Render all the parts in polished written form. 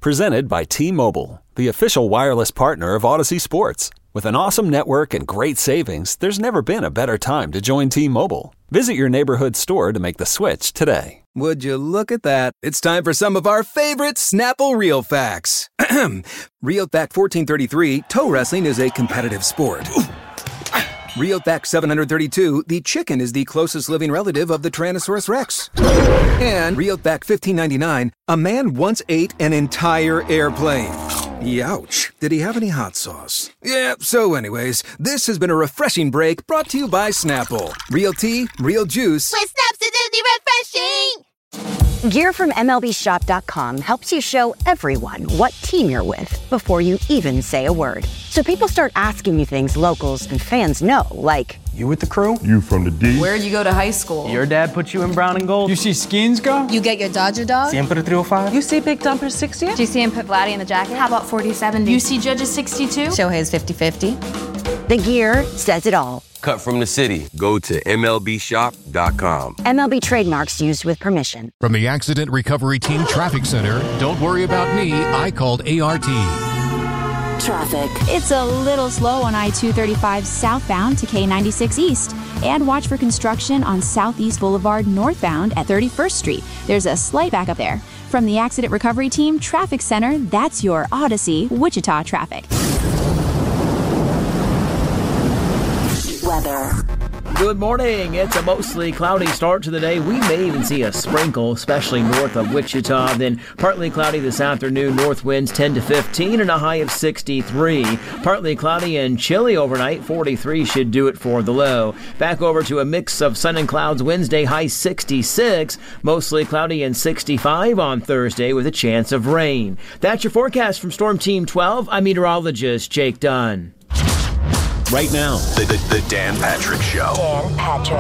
Presented by T-Mobile, the official wireless partner of Odyssey Sports. With an awesome network and great savings, there's never been a better time to join T-Mobile. Visit your neighborhood store to make the switch today. Would you look at that? It's time for some of our favorite Snapple Real Facts. Real Fact 1433, toe wrestling is a competitive sport. Real Fact 732, the chicken is the closest living relative of the Tyrannosaurus Rex. And Real Fact 1599, a man once ate an entire airplane. Youch. Did he have any hot sauce? Yeah, so anyways, this has been a refreshing break brought to you by Snapple. Real tea, real juice. With Snap's refreshing! Gear from MLBShop.com helps you show everyone what team you're with before you even say a word. So people start asking you things locals and fans know, like, you with the crew? You from the D? Where'd you go to high school? Your dad put you in brown and gold? You see Skins go? You get your Dodger dog? Siempre 305? You see Big Dumper 60? Do you see him put Vladdy in the jacket? How about 40-70? You see Judges 62? Shohei's 50-50. the gear says it all. Cut from the city. Go to MLBshop.com. MLB trademarks used with permission. From the Accident Recovery Team Traffic Center, don't worry about me, I called ART. Traffic. It's a little slow on I-235 southbound to K96 East. And watch for construction on Southeast Boulevard northbound at 31st Street. There's a slight backup there. From the Accident Recovery Team Traffic Center, that's your Odyssey, Wichita traffic. Weather. Good morning. It's a mostly cloudy start to the day. We may even see a sprinkle, especially north of Wichita. Then partly cloudy this afternoon. North winds 10 to 15 and a high of 63. Partly cloudy and chilly overnight. 43 should do it for the low. Back over to a mix of sun and clouds Wednesday, high 66. Mostly cloudy and 65 on Thursday with a chance of rain. That's your forecast from Storm Team 12. I'm meteorologist Jake Dunn. Right now, the Dan Patrick Show. Dan Patrick.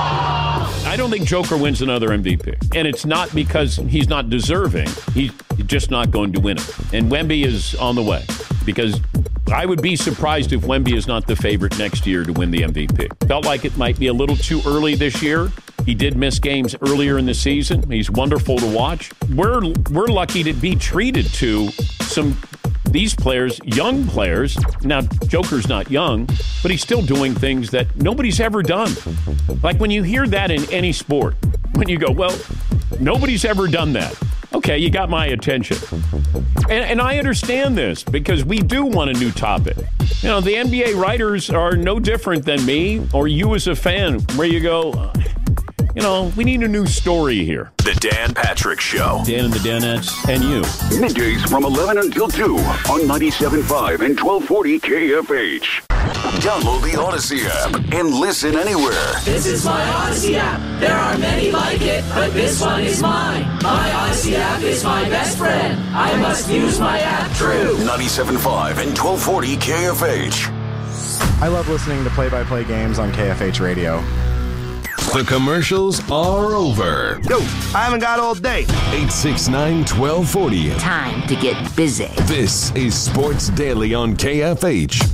I don't think Joker wins another MVP. And it's not because he's not deserving. He's just not going to win it. And Wemby is on the way. Because I would be surprised if Wemby is not the favorite next year to win the MVP. Felt like it might be a little too early this year. He did miss games earlier in the season. He's wonderful to watch. We're lucky to be treated to these players, young players. Now, Joker's not young, but he's still doing things that nobody's ever done. Like when you hear that in any sport, when you go, well, nobody's ever done that. Okay, you got my attention. And I understand this because we do want a new topic. You know, the NBA writers are no different than me or you as a fan, where you go, you know, we need a new story here. The Dan Patrick Show. Dan and the Danettes and you. Middays from 11 until 2 on 97.5 and 1240 KFH. Download the Odyssey app and listen anywhere. This is my Odyssey app. There are many like it, but this one is mine. My Odyssey app is my best friend. I must use my app true. 97.5 and 1240 KFH. I love listening to play-by-play games on KFH radio. The commercials are over. Yo, I haven't got all day. 869-1240. Time to get busy. This is Sports Daily on KFH.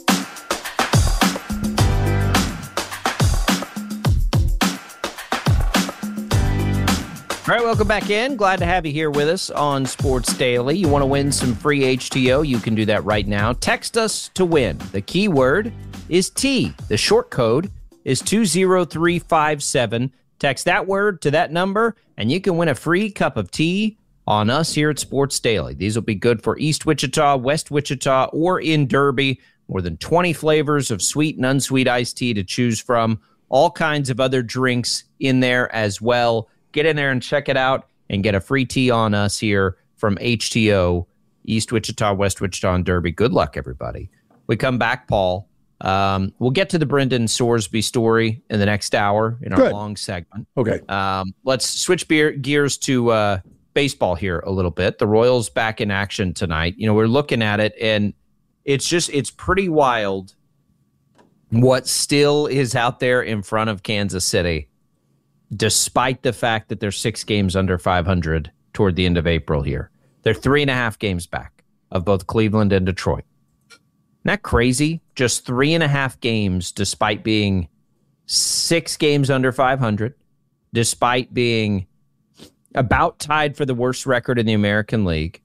All right, welcome back in. Glad to have you here with us on Sports Daily. You want to win some free HTO? You can do that right now. Text us to win. The keyword is T. The short code is 20357. Text that word to that number, and you can win a free cup of tea on us here at Sports Daily. These will be good for East Wichita, West Wichita, or in Derby. More than 20 flavors of sweet and unsweet iced tea to choose from. All kinds of other drinks in there as well. Get in there and check it out and get a free tea on us here from HTO, East Wichita, West Wichita, and Derby. Good luck, everybody. We come back, Paul. We'll get to the Brendan Sorsby story in the next hour in our long segment. Okay. Let's switch gears to baseball here a little bit. The Royals back in action tonight. You know, we're looking at it, and it's pretty wild what still is out there in front of Kansas City, despite the fact that they're 6 games under 500 toward the end of April here. They're 3.5 games back of both Cleveland and Detroit. Isn't that crazy? Just 3.5 games despite being 6 games under 500, despite being about tied for the worst record in the American League.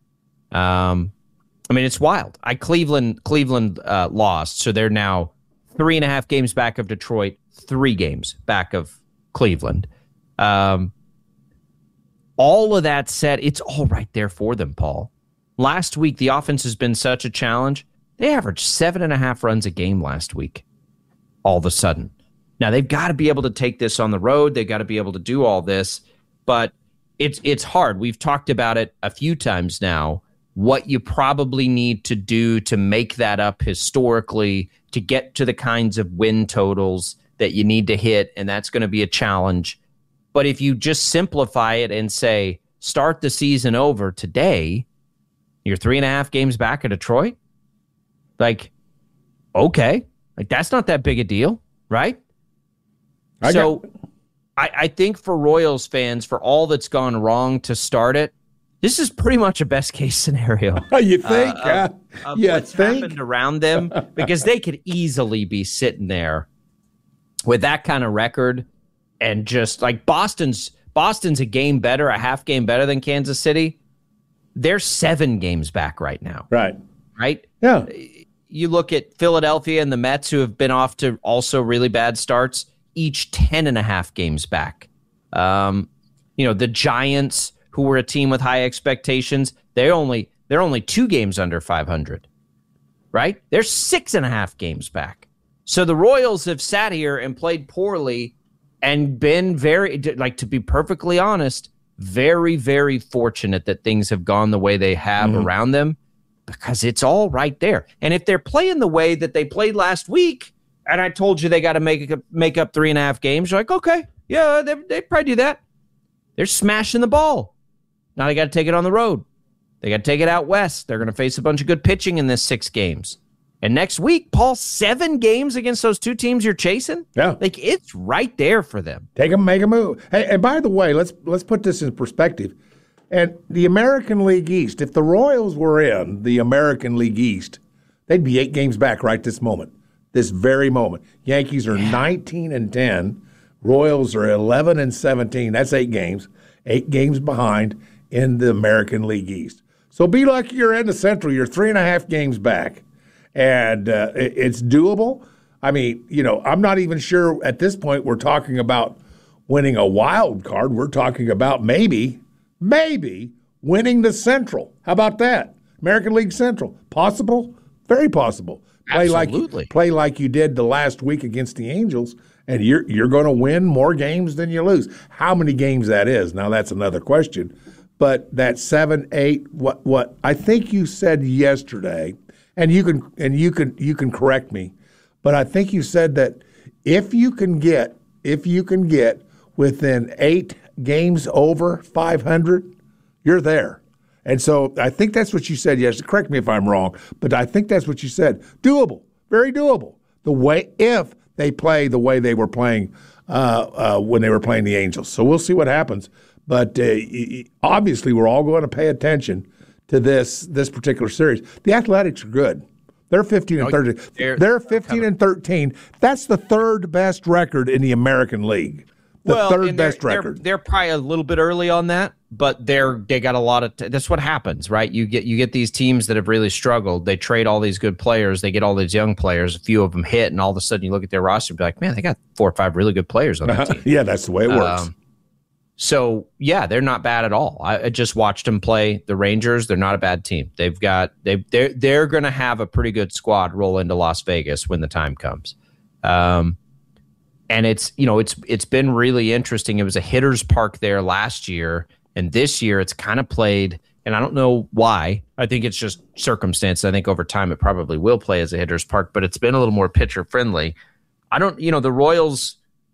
I mean, it's wild. Cleveland lost, so they're now 3.5 games back of Detroit, 3 games back of Cleveland. All of that said, it's all right there for them, Paul. Last week, the offense has been such a challenge. They averaged 7.5 runs a game last week, all of a sudden. Now, they've got to be able to take this on the road. They've got to be able to do all this, but it's hard. We've talked about it a few times now, what you probably need to do to make that up historically, to get to the kinds of win totals that you need to hit, and that's going to be a challenge. But if you just simplify it and say, start the season over today, you're 3.5 games back at Detroit? Like, okay. Like, that's not that big a deal, right? I think for Royals fans, for all that's gone wrong to start it, this is pretty much a best-case scenario. You think? Of what's happened around them, because they could easily be sitting there with that kind of record, and just like Boston's a game better, a half game better than Kansas City. They're 7 games back right now. Right? Yeah. You look at Philadelphia and the Mets, who have been off to also really bad starts, each 10.5 games back. The Giants, who were a team with high expectations, they're only 2 games under 500. Right? They're 6.5 games back. So the Royals have sat here and played poorly and been very, like, to be perfectly honest, very, very fortunate that things have gone the way they have around them, because it's all right there. And if they're playing the way that they played last week, and I told you they got to make up 3.5 games, you're like, okay, yeah, they probably do that. They're smashing the ball. Now they got to take it on the road. They got to take it out west. They're going to face a bunch of good pitching in this 6 games. And next week, Paul, 7 games against those 2 teams you're chasing? Yeah. Like, it's right there for them. Take them, make a move. Hey, and by the way, let's put this in perspective. And the American League East, if the Royals were in the American League East, they'd be 8 games back right this moment, this very moment. Yankees are 19-10. Royals are 11-17. That's 8 games. 8 games behind in the American League East. So be lucky you're in the Central. You're 3.5 games back. And it's doable. I mean, I'm not even sure at this point we're talking about winning a wild card. We're talking about maybe winning the Central. How about that? American League Central. Possible? Very possible. Absolutely. Play like you did the last week against the Angels, and you're going to win more games than you lose. How many games that is, now that's another question. But that 7, 8, what I think you said yesterday. And you can correct me, but I think you said that if you can get within 8 games over 500, you're there. And so I think that's what you said yesterday. Correct me if I'm wrong, but I think that's what you said. Doable, very doable. If they play the way they were playing when they were playing the Angels. So we'll see what happens. But obviously, we're all going to pay attention to this particular series. The Athletics are good. They're 15-13. They're 15-13. That's the 3rd best record in the American League. The 3rd best record. They're probably a little bit early on that, but they got a lot of. That's what happens, right? You get these teams that have really struggled. They trade all these good players. They get all these young players. A few of them hit, and all of a sudden you look at their roster and be like, man, they got 4 or 5 really good players on that team. Yeah, that's the way it works. So, yeah, they're not bad at all. I just watched them play the Rangers. They're not a bad team. They're going to have a pretty good squad roll into Las Vegas when the time comes. And it's been really interesting. It was a hitter's park there last year, and this year it's kind of played, and I don't know why. I think it's just circumstance. I think over time it probably will play as a hitter's park, but it's been a little more pitcher friendly. The Royals,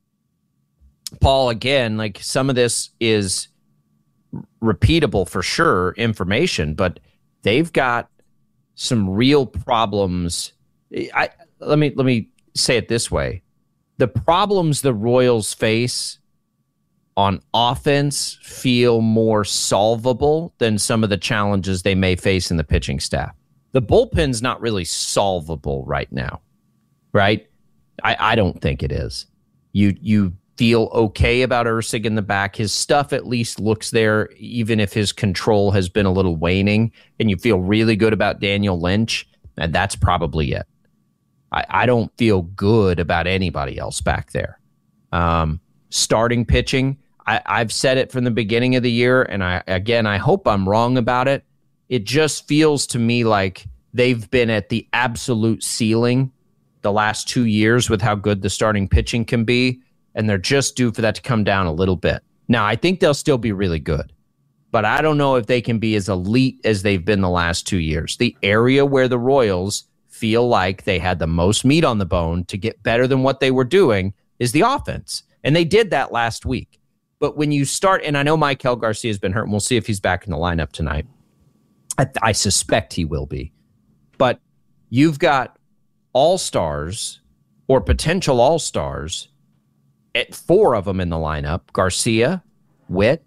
Paul, again, like, some of this is repeatable for sure information, but they've got some real problems. Let me say it this way. The problems the Royals face on offense feel more solvable than some of the challenges they may face in the pitching staff. The bullpen's not really solvable right now, right? I don't think it is. You feel okay about Erceg in the back. His stuff at least looks there, even if his control has been a little waning, and you feel really good about Daniel Lynch, and that's probably it. I don't feel good about anybody else back there. Starting pitching, I've said it from the beginning of the year, and I hope I'm wrong about it. It just feels to me like they've been at the absolute ceiling the last 2 years with how good the starting pitching can be, and they're just due for that to come down a little bit. Now, I think they'll still be really good, but I don't know if they can be as elite as they've been the last 2 years. The area where the Royals feel like they had the most meat on the bone to get better than what they were doing is the offense, and they did that last week. But when you start, and I know Maikel Garcia has been hurt, and we'll see if he's back in the lineup tonight. I suspect he will be. But you've got all-stars or potential all-stars, at 4 of them in the lineup: Garcia, Witt,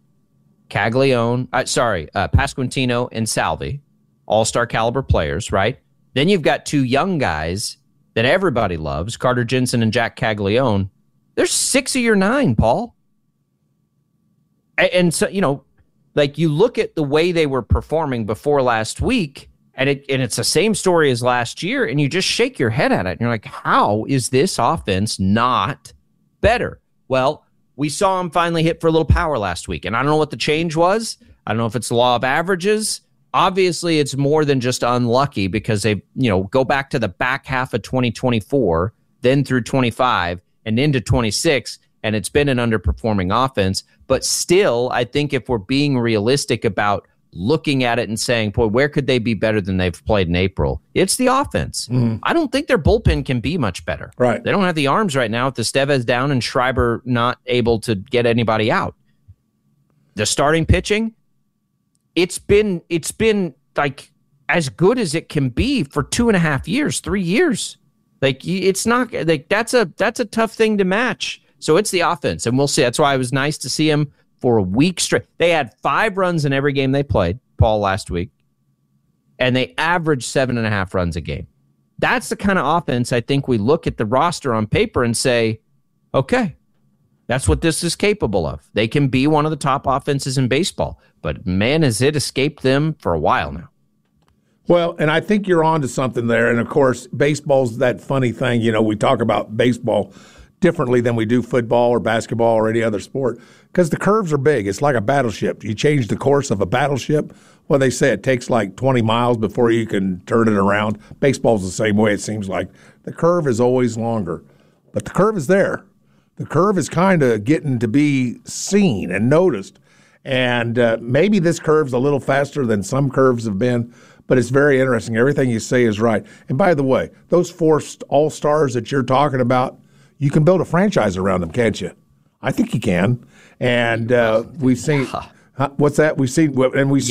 Pasquantino, and Salvi, all-star caliber players, right? Then you've got 2 young guys that everybody loves, Carter Jensen and Jack Caglione. There's 6 of your 9, Paul. And so, like, you look at the way they were performing before last week, and it's the same story as last year, and you just shake your head at it, and you're like, how is this offense not better? Well, we saw him finally hit for a little power last week, and I don't know what the change was. I don't know if it's the law of averages. Obviously, it's more than just unlucky, because they, go back to the back half of 2024, then through 25 and into 26, and it's been an underperforming offense. But still, I think if we're being realistic about looking at it and saying, boy, where could they be better than they've played in April? It's the offense. I don't think their bullpen can be much better. Right. They don't have the arms right now with the Estevez down and Schreiber not able to get anybody out. The starting pitching, it's been like as good as it can be for 2.5 years, 3 years. Like, it's not like that's a tough thing to match. So it's the offense, and we'll see. That's why it was nice to see him for a week straight. They had 5 runs in every game they played, Paul, last week, and they averaged 7.5 runs a game. That's the kind of offense I think we look at the roster on paper and say, okay, that's what this is capable of. They can be one of the top offenses in baseball, but man, has it escaped them for a while now. Well, and I think you're on to something there. And, of course, baseball's that funny thing. We talk about baseball differently than we do football or basketball or any other sport because the curves are big. It's like a battleship. You change the course of a battleship. Well, they say it takes like 20 miles before you can turn it around. Baseball's the same way, it seems like. The curve is always longer, but the curve is there. The curve is kind of getting to be seen and noticed. And maybe this curve's a little faster than some curves have been, but it's very interesting. Everything you say is right. And by the way, those 4 all-stars that you're talking about, you can build a franchise around them, can't you? I think you can. And we've seen what's that? We've seen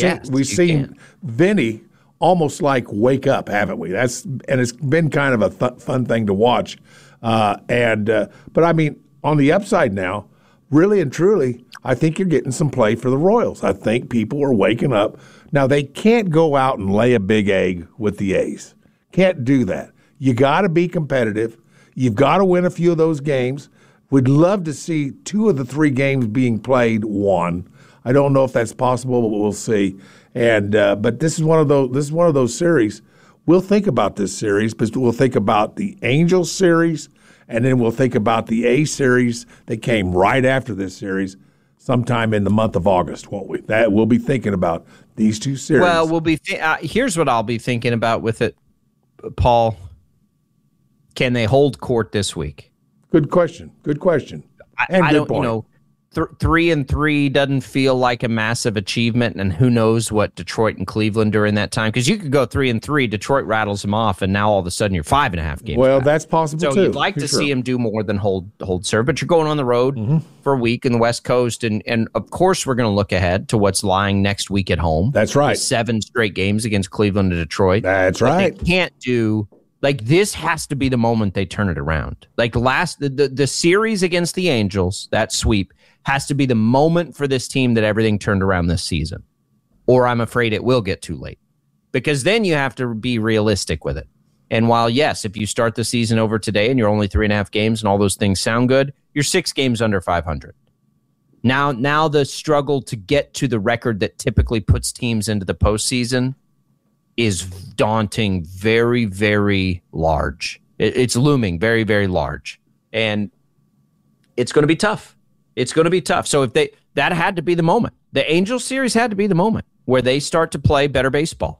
Vinny almost like wake up, haven't we? And it's been kind of a fun thing to watch. But I mean, on the upside now, really and truly, I think you're getting some play for the Royals. I think people are waking up. Now, they can't go out and lay a big egg with the A's. Can't do that. You got to be competitive. You've got to win a few of those games. We'd love to see 2 of the 3 games being played won. I don't know if that's possible, but we'll see. And but this is one of those series. We'll think about this series, but we'll think about the Angels series, and then we'll think about the A series that came right after this series, sometime in the month of August, won't we? That we'll be thinking about these 2 series. Well, we'll be. Here's what I'll be thinking about with it, Paul. Can they hold court this week? Good question. Good question. I don't, 3-3 doesn't feel like a massive achievement, and who knows what Detroit and Cleveland are in that time? Because you could go 3-3, Detroit rattles them off, and now all of a sudden you're 5.5 games. Well, back. That's possible so too. You'd like to see him do more than hold serve, but you're going on the road for a week in the West Coast, and of course we're going to look ahead to what's lying next week at home. That's right. 7 straight games against Cleveland and Detroit. That's right. They can't do. Like, this has to be the moment they turn it around. Like, the series against the Angels, that sweep, has to be the moment for this team that everything turned around this season. Or I'm afraid it will get too late. Because then you have to be realistic with it. And while, yes, if you start the season over today and you're only 3.5 games and all those things sound good, you're 6 games under 500. Now the struggle to get to the record that typically puts teams into the postseason is daunting, very, very large. It's looming very, very large. And it's going to be tough. It's going to be tough. So that had to be the moment. The Angels series had to be the moment where they start to play better baseball.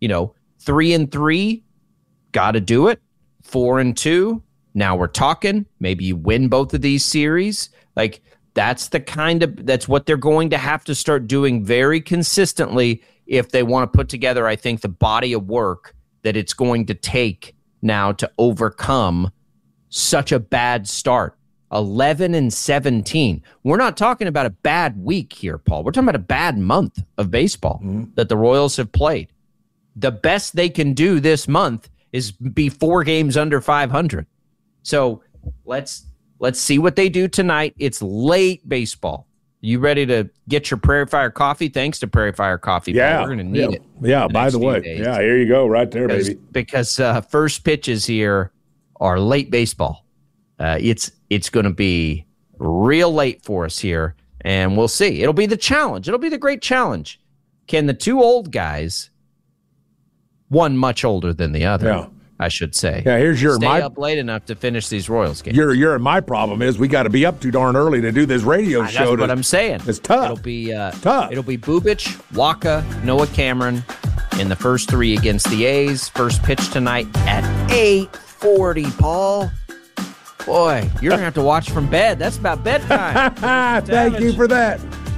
3-3, got to do it. 4-2, now we're talking. Maybe you win both of these series. That's what they're going to have to start doing very consistently if they want to put together, I think, the body of work that it's going to take now to overcome such a bad start. 11-17. We're not talking about a bad week here, Paul. We're talking about a bad month of baseball that the Royals have played. The best they can do this month is be 4 games under 500. So let's see what they do tonight. It's late baseball. You ready to get your Prairie Fire coffee? Thanks to Prairie Fire Coffee. Yeah. Paul. We're going to need it. Yeah, by the way. Days. Yeah, here you go. Right there, baby. Because first pitches here are late baseball. It's going to be real late for us here, and we'll see. It'll be the challenge. It'll be the great challenge. Can the two old guys, one much older than the other, I should say, stay up late enough to finish these Royals games? My problem is we got to be up too darn early to do this radio show. That's what I'm saying. It's tough. It'll be tough. It'll be Bubic, Waka, Noah Cameron in the first 3 against the A's. First pitch tonight at 8:40, Paul. Boy, you're going to have to watch from bed. That's about bedtime. Thank you for that.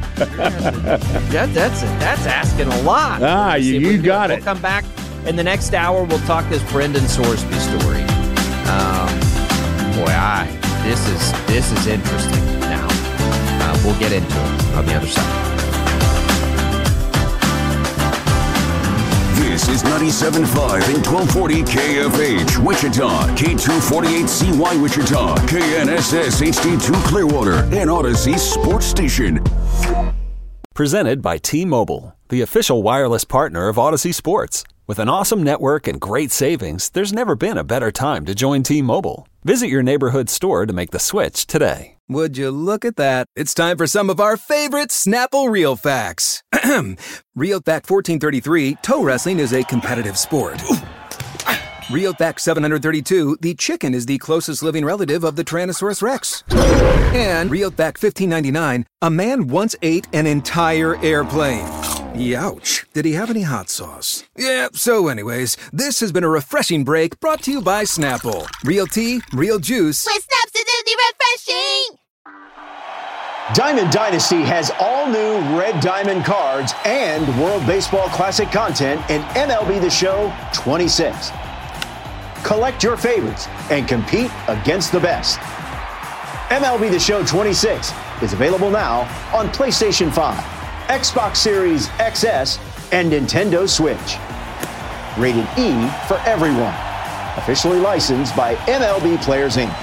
That's asking a lot. You got it. We'll come back in the next hour. We'll talk this Brendan Sorsby story. This is interesting now. We'll get into it on the other side. This is 97.5 and 1240 KFH, Wichita, K248CY, Wichita, KNSS HD2 Clearwater, and Odyssey Sports Station. Presented by T-Mobile, the official wireless partner of Odyssey Sports. With an awesome network and great savings, there's never been a better time to join T-Mobile. Visit your neighborhood store to make the switch today. Would you look at that? It's time for some of our favorite Snapple Real Facts. Real Fact 1433, toe wrestling is a competitive sport. Real Fact 732, the chicken is the closest living relative of the Tyrannosaurus Rex. And Real Fact 1599, a man once ate an entire airplane. Youch. Did he have any hot sauce? Yeah, so anyways, this has been a refreshing break brought to you by Snapple. Real tea, real juice. With Snap's refreshing! Diamond Dynasty has all new Red Diamond cards and World Baseball Classic content in MLB The Show 26. Collect your favorites and compete against the best. MLB The Show 26 is available now on PlayStation 5, Xbox Series XS, and Nintendo Switch. Rated E for everyone. Officially licensed by MLB Players Inc.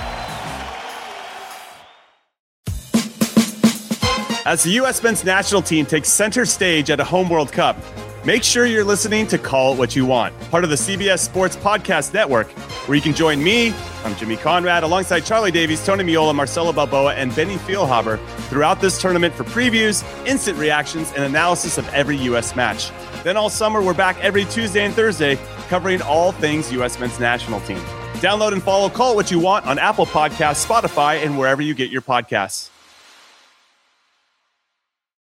As the U.S. men's national team takes center stage at a home World Cup, make sure you're listening to Call It What You Want, part of the CBS Sports Podcast Network, where you can join me, I'm Jimmy Conrad, alongside Charlie Davies, Tony Miola, Marcelo Balboa, and Benny Feilhaber throughout this tournament for previews, instant reactions, and analysis of every U.S. match. Then all summer, we're back every Tuesday and Thursday, covering all things U.S. men's national team. Download and follow Call It What You Want on Apple Podcasts, Spotify, and wherever you get your podcasts.